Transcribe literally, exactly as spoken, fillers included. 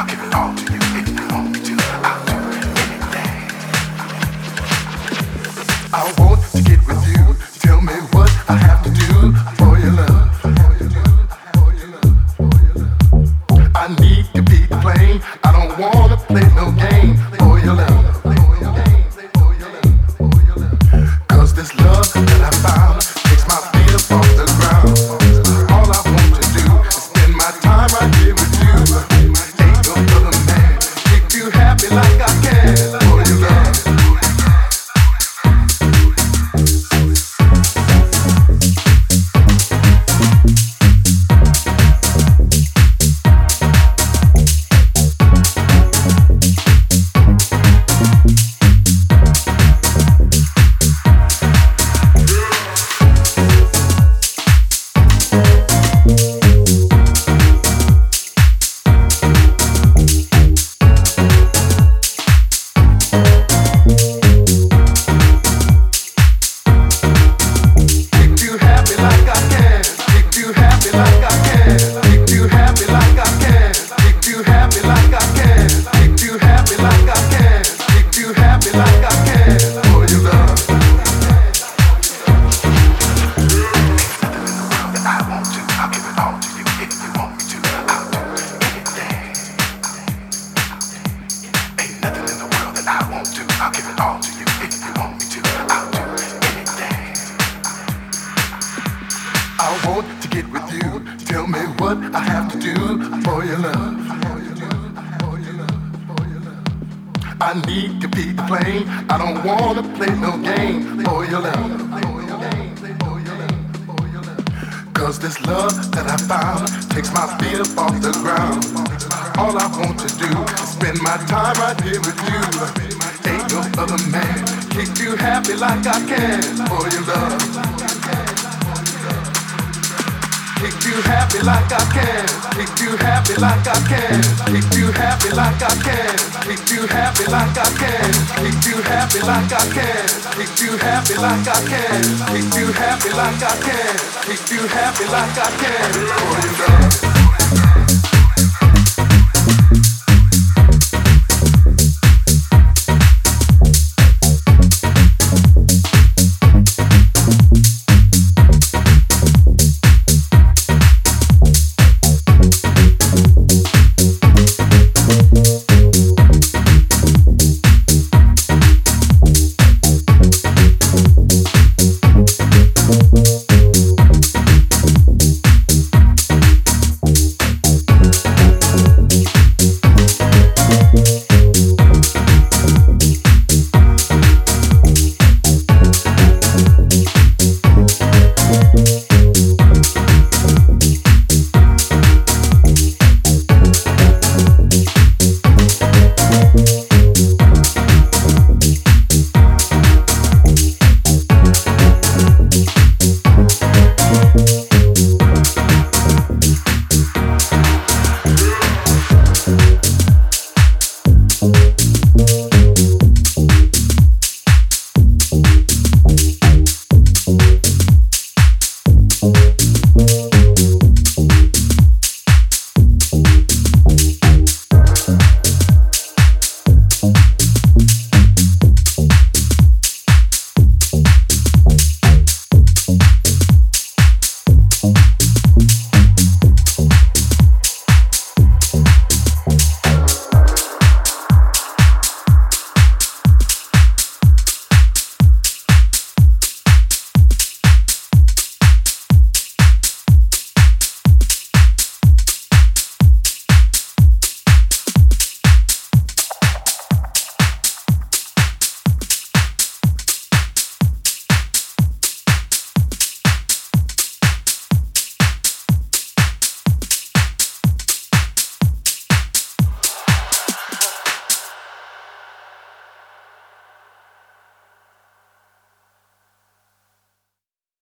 I'll give it all to you if you want me to. I'll do anything. I want to get with you. Tell me what I have to do for your love. I need to be plain. I don't wanna play no game for your love. Cause this love that I found takes my feet up off the ground. All I want to do is spend my time right here with you. Ain't no other man keep you happy like I can for your love. I need to be plain. I don't wanna play no game for your love. Cause this love that I found takes my feet up off the ground. All I want to do is spend my time right here with you. Ain't no other man keep you happy like I can for your love. Keep you happy like I can. Keep you happy like I can. Keep you happy like I can. Keep you happy like I can. Keep you happy like I can. Keep you happy like I can. Keep you happy like I can. Keep you happy like I can. For your love.